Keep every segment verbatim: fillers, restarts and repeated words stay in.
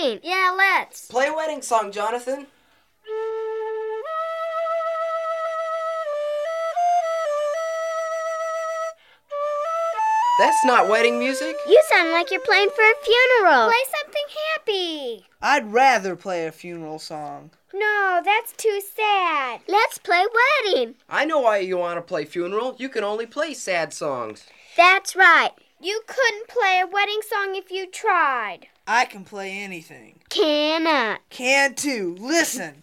wedding. Yeah, let's. Play a wedding song, Jonathan. That's not wedding music. You sound like you're playing for a funeral. Play something happy. I'd rather play a funeral song. No, that's too sad. Let's play wedding. I know why you want to play funeral. You can only play sad songs. That's right. You couldn't play a wedding song if you tried. I can play anything. Cannot. Can too. Listen.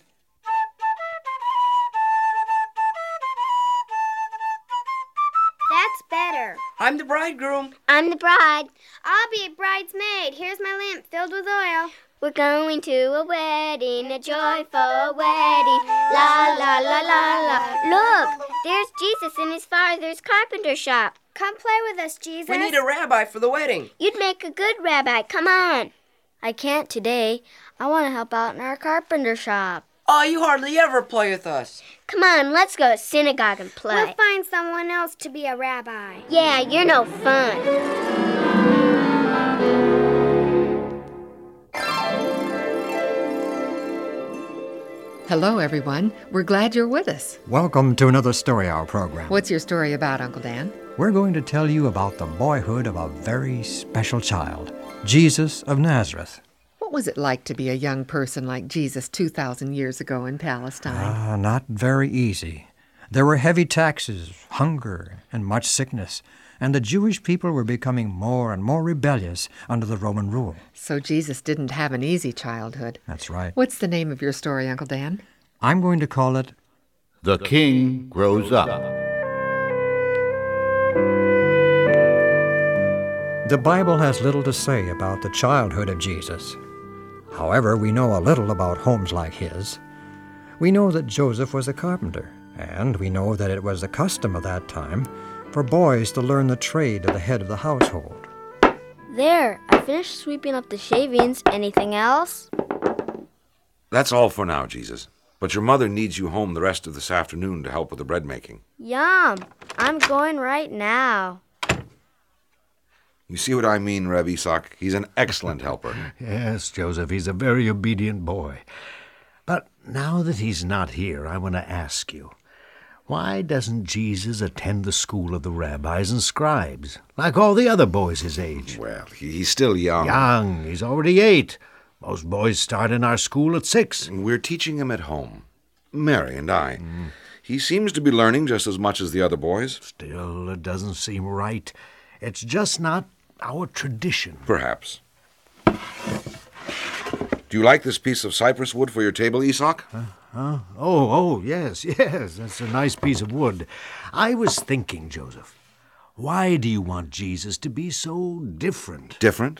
That's better. I'm the bridegroom. I'm the bride. I'll be a bridesmaid. Here's my lamp filled with oil. We're going to a wedding, a joyful wedding. La, la, la, la, la. Look, there's Jesus in his father's carpenter shop. Come play with us, Jesus. We need a rabbi for the wedding. You'd make a good rabbi. Come on. I can't today. I want to help out in our carpenter shop. Oh, you hardly ever play with us. Come on, let's go to synagogue and play. We'll find someone else to be a rabbi. Yeah, you're no fun. Hello, everyone. We're glad you're with us. Welcome to another Story Hour program. What's your story about, Uncle Dan? We're going to tell you about the boyhood of a very special child, Jesus of Nazareth. What was it like to be a young person like Jesus two thousand years ago in Palestine? Ah, not very easy. There were heavy taxes, hunger, and much sickness, and the Jewish people were becoming more and more rebellious under the Roman rule. So Jesus didn't have an easy childhood. That's right. What's the name of your story, Uncle Dan? I'm going to call it The King Grows Up. The Bible has little to say about the childhood of Jesus. However, we know a little about homes like his. We know that Joseph was a carpenter, and we know that it was the custom of that time for boys to learn the trade of the head of the household. There, I finished sweeping up the shavings. Anything else? That's all for now, Jesus. But your mother needs you home the rest of this afternoon to help with the bread making. Yum. I'm going right now. You see what I mean, Reb Isaac? He's an excellent helper. Yes, Joseph, he's a very obedient boy. But now that he's not here, I want to ask you, why doesn't Jesus attend the school of the rabbis and scribes, like all the other boys his age? Well, he, he's still young. Young. He's already eight. Most boys start in our school at six. We're teaching him at home. Mary and I. Mm. He seems to be learning just as much as the other boys. Still, it doesn't seem right. It's just not our tradition. Perhaps. Do you like this piece of cypress wood for your table, Isaac? Huh? Huh? Oh, oh, yes, yes. That's a nice piece of wood. I was thinking, Joseph, why do you want Jesus to be so different? Different?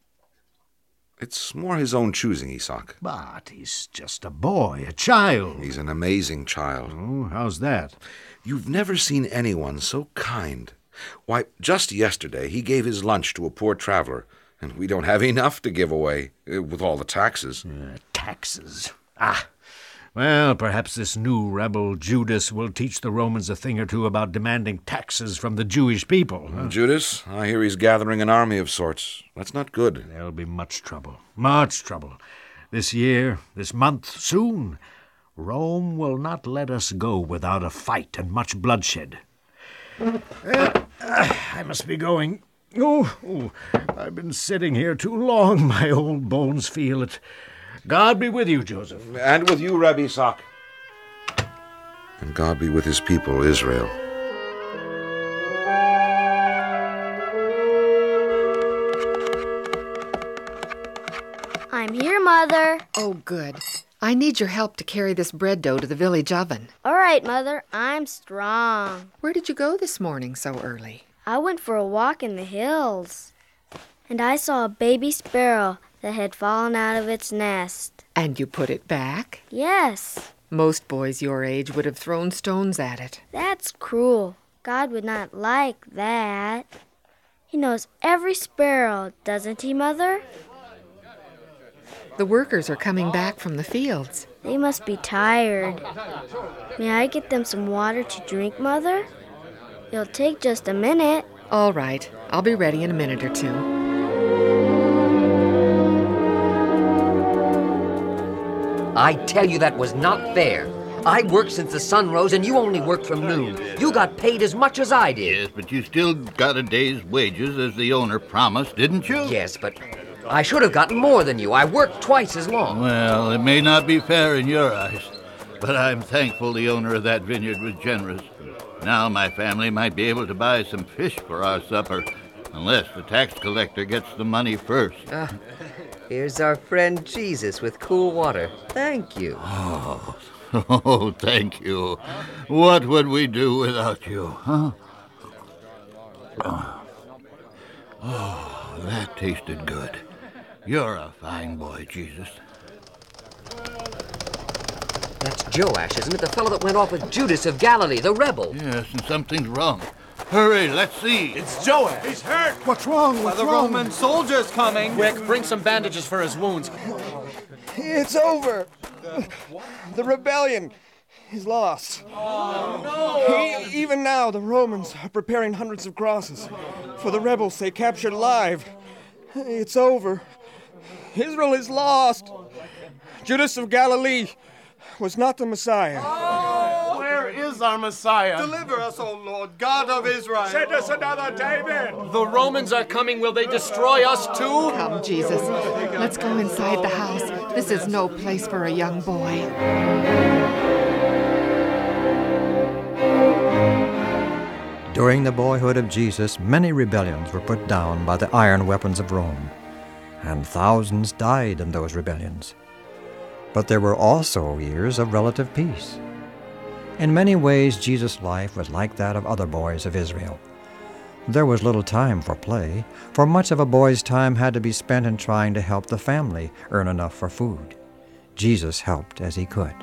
It's more his own choosing, Isaac. But he's just a boy, a child. He's an amazing child. Oh, how's that? You've never seen anyone so kind. Why, just yesterday he gave his lunch to a poor traveler, and we don't have enough to give away, uh, with all the taxes. Uh, taxes. Ah, well, perhaps this new rebel Judas will teach the Romans a thing or two about demanding taxes from the Jewish people. Huh? Judas, I hear he's gathering an army of sorts. That's not good. There'll be much trouble, much trouble. This year, this month, soon. Rome will not let us go without a fight and much bloodshed. Well, uh, I must be going. Oh, oh, I've been sitting here too long. My old bones feel it. God be with you, Joseph. And with you, Rabbi Isaac. And God be with his people, Israel. I'm here, Mother. Oh, good. I need your help to carry this bread dough to the village oven. All right, Mother. I'm strong. Where did you go this morning so early? I went for a walk in the hills, and I saw a baby sparrow that had fallen out of its nest. And you put it back? Yes. Most boys your age would have thrown stones at it. That's cruel. God would not like that. He knows every sparrow, doesn't he, Mother? The workers are coming back from the fields. They must be tired. May I get them some water to drink, Mother? It'll take just a minute. All right. I'll be ready in a minute or two. I tell you that was not fair. I worked since the sun rose, and you only worked from noon. You got paid as much as I did. Yes, but you still got a day's wages as the owner promised, didn't you? Yes, but I should have gotten more than you. I worked twice as long. Well, it may not be fair in your eyes, but I'm thankful the owner of that vineyard was generous. Now my family might be able to buy some fish for our supper, unless the tax collector gets the money first. Ah, here's our friend Jesus with cool water. Thank you. Oh, oh, thank you. What would we do without you, huh? Oh, oh, that tasted good. You're a fine boy, Jesus. That's Joash, isn't it? The fellow that went off with Judas of Galilee, the rebel. Yes, and something's wrong. Hurry, let's see. It's Joash. He's hurt. What's wrong? What's the wrong? Roman soldiers coming. Quick, bring some bandages for his wounds. It's over. The rebellion is lost. Oh, no. E- even now, the Romans are preparing hundreds of crosses for the rebels they captured alive. It's over. Israel is lost. Judas of Galilee was not the Messiah. Oh, where is our Messiah? Deliver us, O Lord, God of Israel. Send us another David. The Romans are coming. Will they destroy us too? Come, Jesus. Let's go inside the house. This is no place for a young boy. During the boyhood of Jesus, many rebellions were put down by the iron weapons of Rome, and thousands died in those rebellions. But there were also years of relative peace. In many ways, Jesus' life was like that of other boys of Israel. There was little time for play, for much of a boy's time had to be spent in trying to help the family earn enough for food. Jesus helped as he could.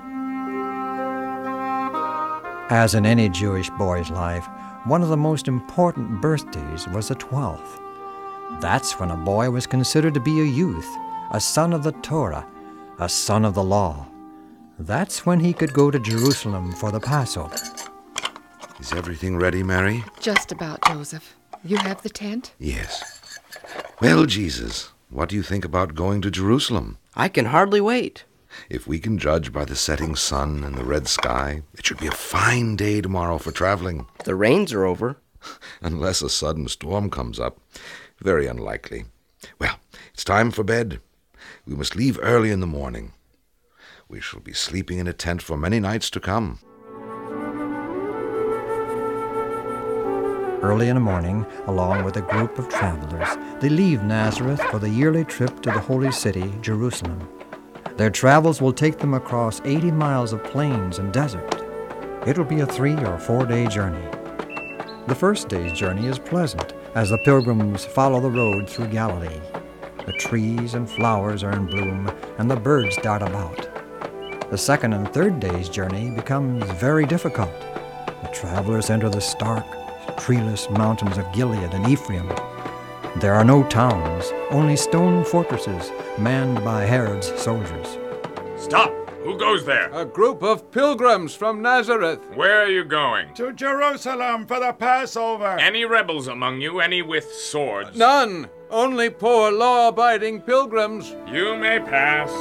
As in any Jewish boy's life, one of the most important birthdays was the twelfth. That's when a boy was considered to be a youth, a son of the Torah, a son of the law. That's when he could go to Jerusalem for the Passover. Is everything ready, Mary? Just about, Joseph. You have the tent? Yes. Well, Jesus, what do you think about going to Jerusalem? I can hardly wait. If we can judge by the setting sun and the red sky, it should be a fine day tomorrow for traveling. The rains are over. Unless a sudden storm comes up. Very unlikely. Well, it's time for bed. We must leave early in the morning. We shall be sleeping in a tent for many nights to come. Early in the morning, along with a group of travelers, they leave Nazareth for the yearly trip to the holy city, Jerusalem. Their travels will take them across eighty miles of plains and desert. It'll be a three or four day journey. The first day's journey is pleasant as the pilgrims follow the road through Galilee. The trees and flowers are in bloom, and the birds dart about. The second and third day's journey becomes very difficult. The travelers enter the stark, treeless mountains of Gilead and Ephraim. There are no towns, only stone fortresses manned by Herod's soldiers. Stop! Who goes there? A group of pilgrims from Nazareth. Where are you going? To Jerusalem for the Passover. Any rebels among you? Any with swords? None. Only poor, law-abiding pilgrims. You may pass.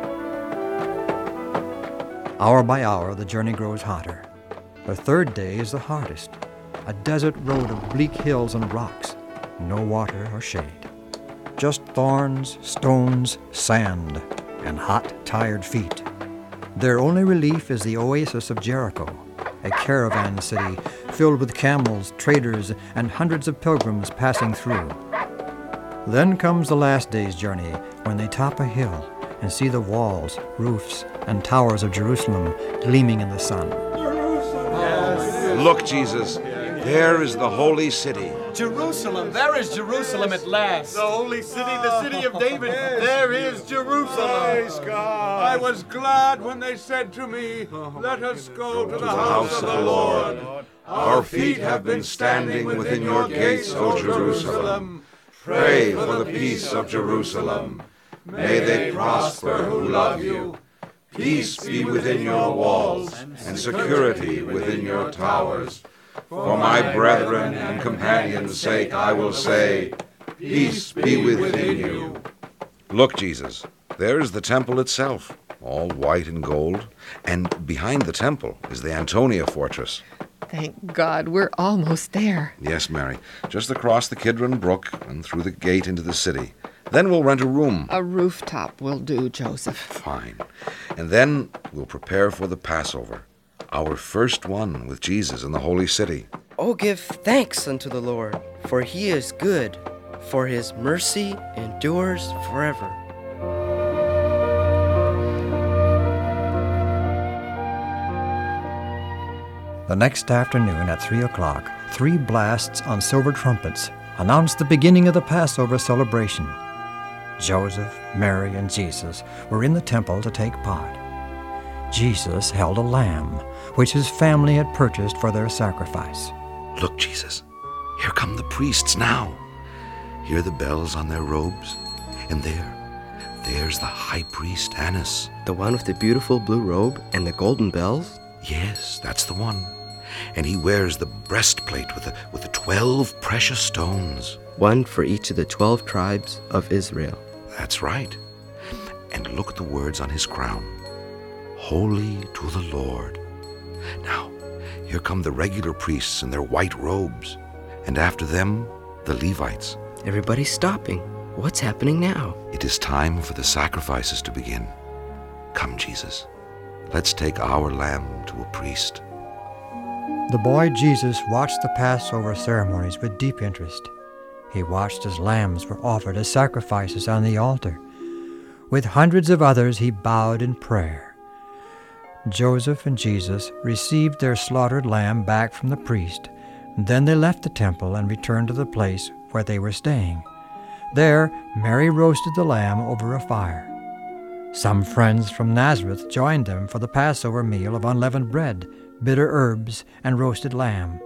Hour by hour, the journey grows hotter. The third day is the hardest. A desert road of bleak hills and rocks. No water or shade. Just thorns, stones, sand, and hot, tired feet. Their only relief is the oasis of Jericho, a caravan city filled with camels, traders, and hundreds of pilgrims passing through. Then comes the last day's journey, when they top a hill and see the walls, roofs, and towers of Jerusalem gleaming in the sun. Look, Jesus, there is the holy city. Jerusalem, there is Jerusalem at last. The holy city, the city of David, yes. There is Jerusalem. Praise God. I was glad when they said to me, let us go to, to the, the house, house of of the Lord. Lord. Our feet have been standing within your gates, O Jerusalem. Pray for the peace of Jerusalem. May they prosper who love you. Peace be within your walls, and security within your towers. For my brethren and companions' sake, I will say, peace be within you. Look, Jesus, there is the temple itself. all white and gold. And behind the temple is the Antonia fortress. Thank God, we're almost there. Yes, Mary. Just across the Kidron Brook and through the gate into the city. Then we'll rent a room. A rooftop will do, Joseph. Fine. And then we'll prepare for the Passover, our first one with Jesus in the holy city. Oh, give thanks unto the Lord, for he is good, for his mercy endures forever. The next afternoon at three o'clock, three blasts on silver trumpets announced the beginning of the Passover celebration. Joseph, Mary, and Jesus were in the temple to take part. Jesus held a lamb, which his family had purchased for their sacrifice. Look, Jesus, here come the priests now. Hear the bells on their robes. And there, there's the high priest Annas. The one with the beautiful blue robe and the golden bells? Yes, that's the one. And he wears the breastplate with the, with the twelve precious stones. One for each of the twelve tribes of Israel. That's right. And look at the words on his crown. Holy to the Lord. Now, here come the regular priests in their white robes. And after them, the Levites. Everybody's stopping. What's happening now? It is time for the sacrifices to begin. Come, Jesus. Let's take our lamb to a priest. The boy Jesus watched the Passover ceremonies with deep interest. He watched as lambs were offered as sacrifices on the altar. With hundreds of others, he bowed in prayer. Joseph and Jesus received their slaughtered lamb back from the priest. Then they left the temple and returned to the place where they were staying. There, Mary roasted the lamb over a fire. Some friends from Nazareth joined them for the Passover meal of unleavened bread, bitter herbs, and roasted lamb.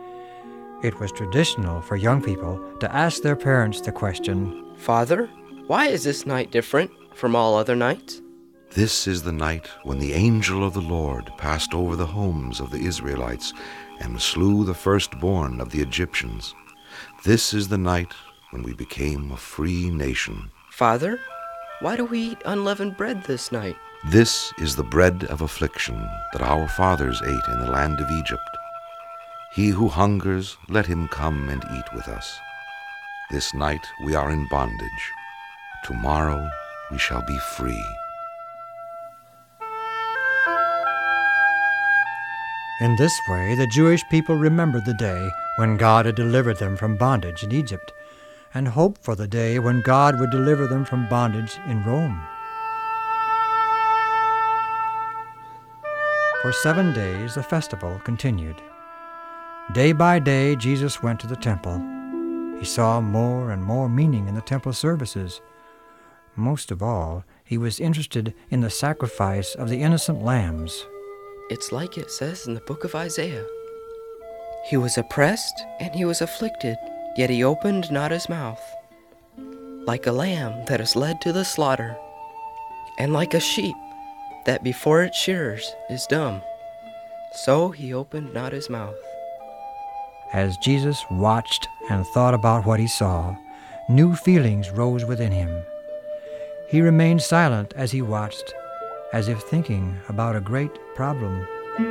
It was traditional for young people to ask their parents the question, Father, why is this night different from all other nights? This is the night when the angel of the Lord passed over the homes of the Israelites and slew the firstborn of the Egyptians. This is the night when we became a free nation. Father, why do we eat unleavened bread this night? This is the bread of affliction that our fathers ate in the land of Egypt. He who hungers, let him come and eat with us. This night we are in bondage. Tomorrow we shall be free. In this way, the Jewish people remembered the day when God had delivered them from bondage in Egypt, and hoped for the day when God would deliver them from bondage in Rome. For seven days the festival continued. Day by day Jesus went to the temple. He saw more and more meaning in the temple services. Most of all, he was interested in the sacrifice of the innocent lambs. It's like it says in the book of Isaiah. He was oppressed and he was afflicted, yet he opened not his mouth. Like a lamb that is led to the slaughter, and like a sheep that before its shearers is dumb, so he opened not his mouth. As Jesus watched and thought about what he saw, new feelings rose within him. He remained silent as he watched, as if thinking about a great problem.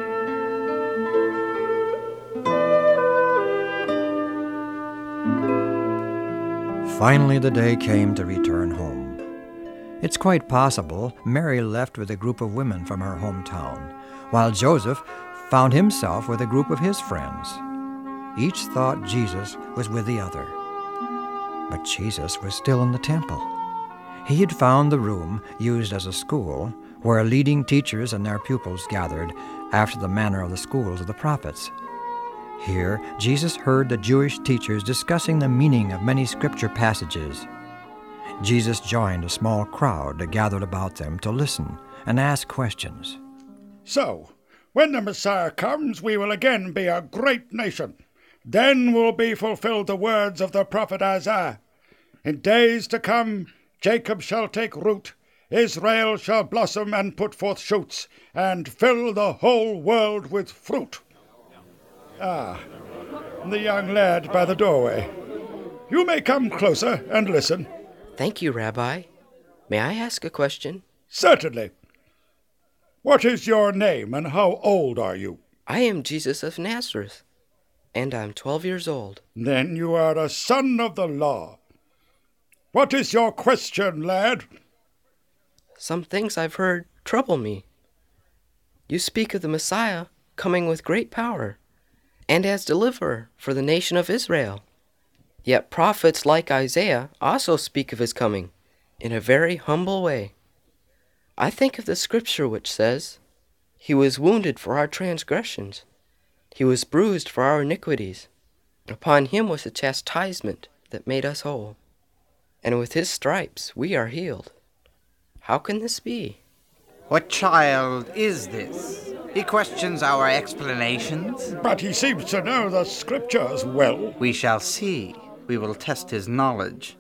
Finally, the day came to return home. It's quite possible Mary left with a group of women from her hometown, while Joseph found himself with a group of his friends. Each thought Jesus was with the other. But Jesus was still in the temple. He had found the room used as a school, where leading teachers and their pupils gathered after the manner of the schools of the prophets. Here, Jesus heard the Jewish teachers discussing the meaning of many scripture passages. Jesus joined a small crowd that gathered about them to listen and ask questions. So, when the Messiah comes, we will again be a great nation. Then will be fulfilled the words of the prophet Isaiah. In days to come, Jacob shall take root, Israel shall blossom and put forth shoots, and fill the whole world with fruit. Ah, the young lad by the doorway. You may come closer and listen. Thank you, Rabbi. May I ask a question? Certainly. What is your name, and how old are you? I am Jesus of Nazareth, and I'm twelve years old. Then you are a son of the law. What is your question, lad? Some things I've heard trouble me. You speak of the Messiah coming with great power, and as deliverer for the nation of Israel. Yet prophets like Isaiah also speak of his coming in a very humble way. I think of the scripture which says, "He was wounded for our transgressions. He was bruised for our iniquities. Upon him was the chastisement that made us whole. And with his stripes we are healed." How can this be? What child is this? He questions our explanations. But he seems to know the scriptures well. We shall see. We will test his knowledge.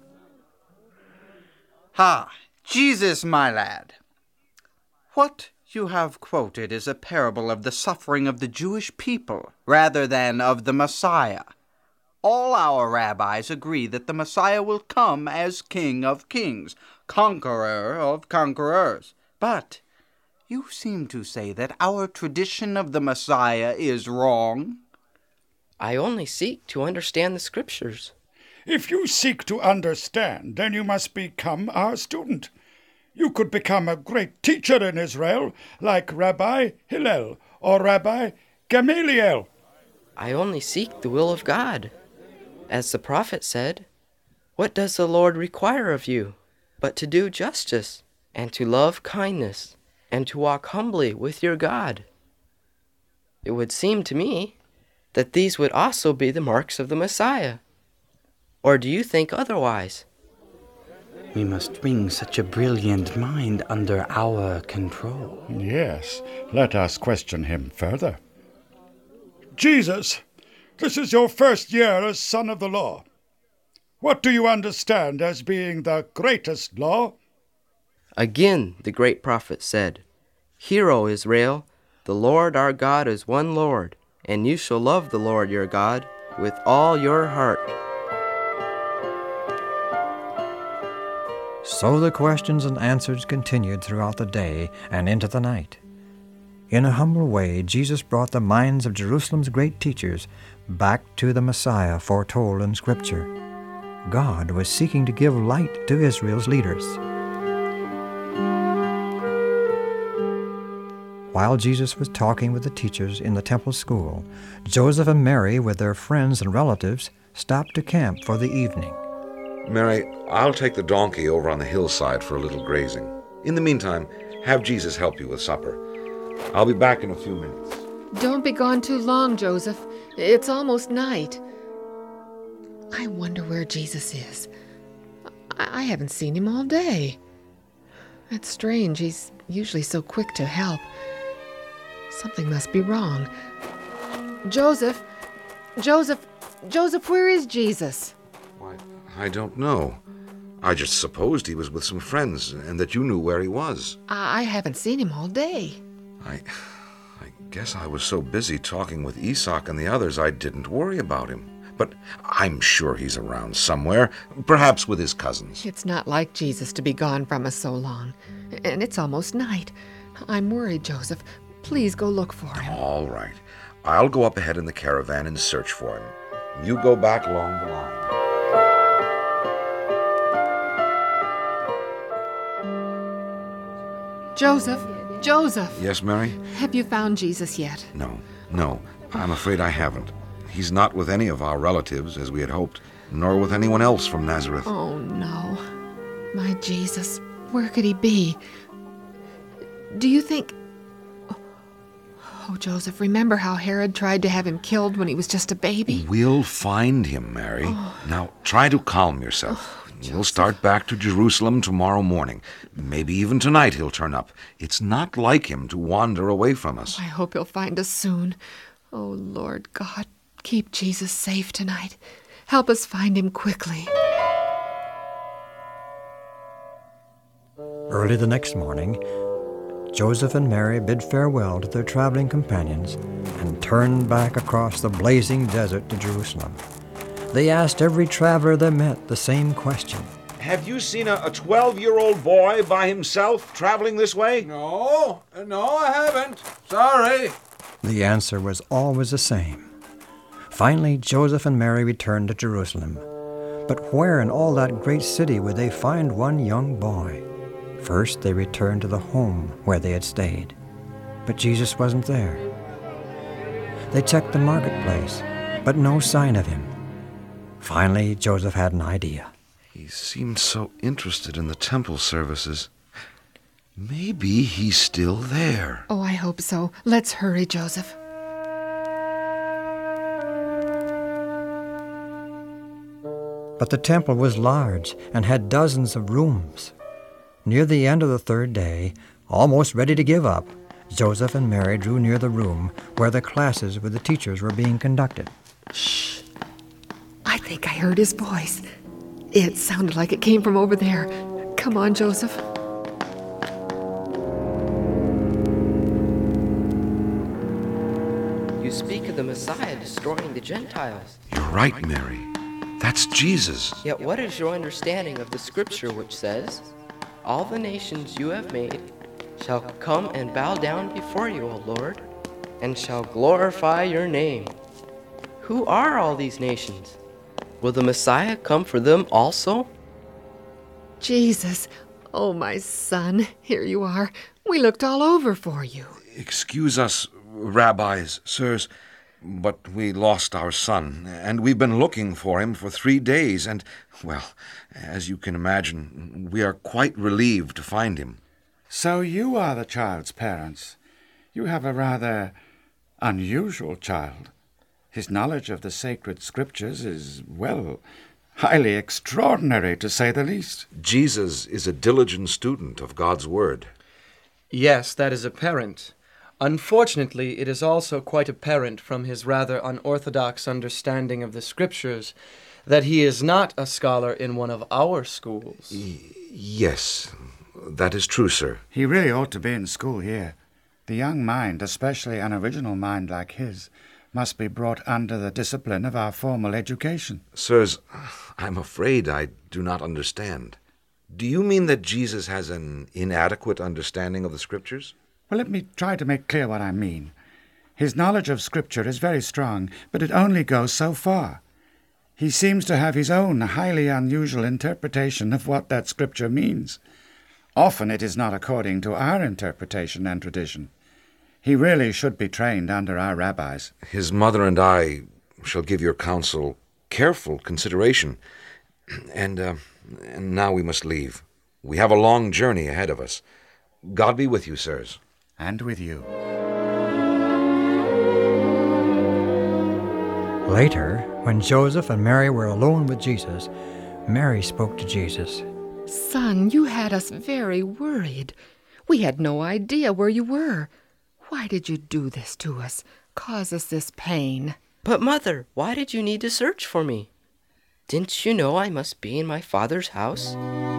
Ha! Jesus, my lad. What you have quoted is a parable of the suffering of the Jewish people rather than of the Messiah. All our rabbis agree that the Messiah will come as King of Kings, conqueror of conquerors. But you seem to say that our tradition of the Messiah is wrong. I only seek to understand the scriptures. If you seek to understand, then you must become our student. You could become a great teacher in Israel, like Rabbi Hillel or Rabbi Gamaliel. I only seek the will of God. As the prophet said, "What does the Lord require of you, but to do justice, and to love kindness, and to walk humbly with your God?" It would seem to me that these would also be the marks of the Messiah. Or do you think otherwise? We must bring such a brilliant mind under our control. Yes, let us question him further. Jesus, this is your first year as son of the law. What do you understand as being the greatest law? Again the great prophet said, "Hear, O Israel, the Lord our God is one Lord, and you shall love the Lord your God with all your heart." So the questions and answers continued throughout the day and into the night. In a humble way, Jesus brought the minds of Jerusalem's great teachers back to the Messiah foretold in Scripture. God was seeking to give light to Israel's leaders. While Jesus was talking with the teachers in the temple school, Joseph and Mary, with their friends and relatives, stopped to camp for the evening. Mary, I'll take the donkey over on the hillside for a little grazing. In the meantime, have Jesus help you with supper. I'll be back in a few minutes. Don't be gone too long, Joseph. It's almost night. I wonder where Jesus is. I, I haven't seen him all day. That's strange. He's usually so quick to help. Something must be wrong. Joseph! Joseph! Joseph, where is Jesus? Why, I don't know. I just supposed he was with some friends and that you knew where he was. I, I haven't seen him all day. I... I guess I was so busy talking with Isak and the others I didn't worry about him. But I'm sure he's around somewhere, perhaps with his cousins. It's not like Jesus to be gone from us so long. And it's almost night. I'm worried, Joseph. Please go look for him. All right. I'll go up ahead in the caravan and search for him. You go back along the line. Joseph! Joseph! Yes, Mary? Have you found Jesus yet? No, no. I'm afraid I haven't. He's not with any of our relatives, as we had hoped, nor with anyone else from Nazareth. Oh, no. My Jesus, where could he be? Do you think... Oh, Joseph, remember how Herod tried to have him killed when he was just a baby? We'll find him, Mary. Oh. Now, try to calm yourself. Oh, we'll start back to Jerusalem tomorrow morning. Maybe even tonight he'll turn up. It's not like him to wander away from us. I hope he'll find us soon. Oh, Lord God, keep Jesus safe tonight. Help us find him quickly. Early the next morning, Joseph and Mary bid farewell to their traveling companions and turned back across the blazing desert to Jerusalem. They asked every traveler they met the same question. have you seen a twelve-year-old boy by himself traveling this way? No, no, I haven't. Sorry. The answer was always the same. Finally, Joseph and Mary returned to Jerusalem. But where in all that great city would they find one young boy? First, they returned to the home where they had stayed. But Jesus wasn't there. They checked the marketplace, but no sign of him. Finally, Joseph had an idea. He seemed so interested in the temple services. Maybe he's still there. Oh, I hope so. Let's hurry, Joseph. But the temple was large and had dozens of rooms. Near the end of the third day, almost ready to give up, Joseph and Mary drew near the room where the classes with the teachers were being conducted. Shh! I think I heard his voice. It sounded like it came from over there. Come on, Joseph. You speak of the Messiah destroying the Gentiles. You're right, Mary. That's Jesus. Yet what is your understanding of the scripture which says, all the nations you have made shall come and bow down before you, O Lord, and shall glorify your name? Who are all these nations? Will the Messiah come for them also? Jesus, oh my son, here you are. We looked all over for you. Excuse us, rabbis, sirs, but we lost our son, and we've been looking for him for three days, and, well, as you can imagine, we are quite relieved to find him. So you are the child's parents. You have a rather unusual child. His knowledge of the sacred scriptures is, well, highly extraordinary, to say the least. Jesus is a diligent student of God's Word. Yes, that is apparent. Unfortunately, it is also quite apparent from his rather unorthodox understanding of the Scriptures that he is not a scholar in one of our schools. Y- yes, that is true, sir. He really ought to be in school here. The young mind, especially an original mind like his, must be brought under the discipline of our formal education. Sirs, I'm afraid I do not understand. Do you mean that Jesus has an inadequate understanding of the Scriptures? Well, let me try to make clear what I mean. His knowledge of Scripture is very strong, but it only goes so far. He seems to have his own highly unusual interpretation of what that Scripture means. Often it is not according to our interpretation and tradition. He really should be trained under our rabbis. His mother and I shall give your counsel careful consideration. And, uh, and now we must leave. We have a long journey ahead of us. God be with you, sirs. And with you. Later, when Joseph and Mary were alone with Jesus, Mary spoke to Jesus. Son, you had us very worried. We had no idea where you were. Why did you do this to us? Cause us this pain? But, Mother, why did you need to search for me? Didn't you know I must be in my Father's house?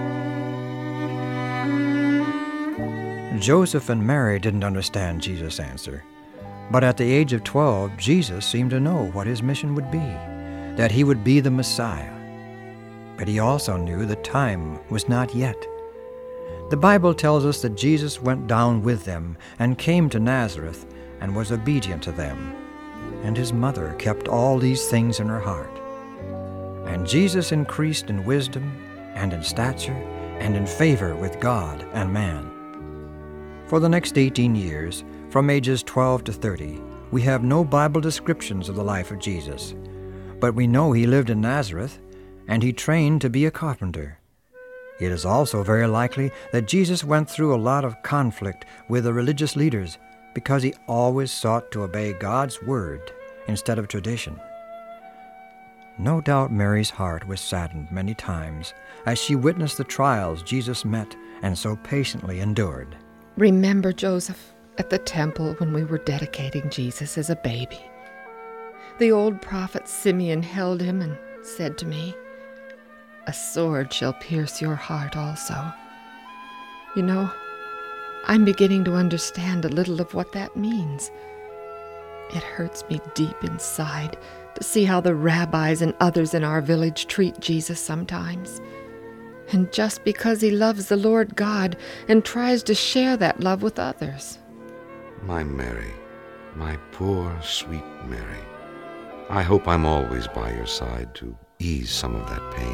Joseph and Mary didn't understand Jesus' answer. But at the age of twelve, Jesus seemed to know what his mission would be, that he would be the Messiah. But he also knew the time was not yet. The Bible tells us that Jesus went down with them and came to Nazareth and was obedient to them. And his mother kept all these things in her heart. And Jesus increased in wisdom and in stature and in favor with God and man. For the next eighteen years, from ages twelve to thirty, we have no Bible descriptions of the life of Jesus. But we know he lived in Nazareth, and he trained to be a carpenter. It is also very likely that Jesus went through a lot of conflict with the religious leaders because he always sought to obey God's word instead of tradition. No doubt Mary's heart was saddened many times as she witnessed the trials Jesus met and so patiently endured. Remember, Joseph, at the temple when we were dedicating Jesus as a baby. The old prophet Simeon held him and said to me, "A sword shall pierce your heart also." You know, I'm beginning to understand a little of what that means. It hurts me deep inside to see how the rabbis and others in our village treat Jesus sometimes. And just because he loves the Lord God and tries to share that love with others. My Mary, my poor, sweet Mary, I hope I'm always by your side to ease some of that pain.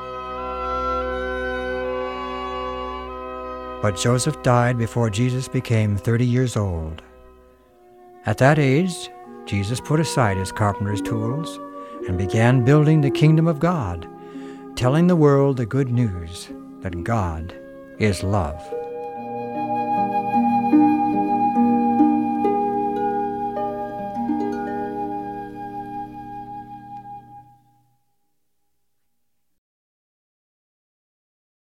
But Joseph died before Jesus became thirty years old. At that age, Jesus put aside his carpenter's tools and began building the kingdom of God, telling the world the good news that God is love.